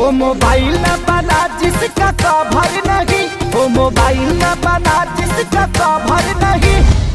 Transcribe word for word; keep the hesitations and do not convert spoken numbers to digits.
वो मोबाइल न बना जिसका कवर नहीं, वो मोबाइल न बना जिसका कवर नहीं।